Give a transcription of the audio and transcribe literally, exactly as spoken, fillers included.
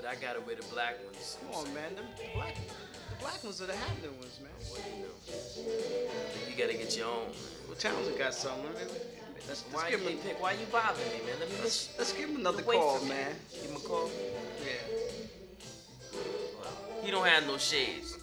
I gotta wear the black ones. Come on, man. Them, the black, the black ones are the happening ones, man. What do you know? You gotta get your own. Well, Townsend got something. I mean, let's, let's Why give you him. ain't pick? Why you bothering me, man? Let me Let's, listen. let's give him another Wait call, for me. man. Give him a call. Yeah. Well, he don't have no shades.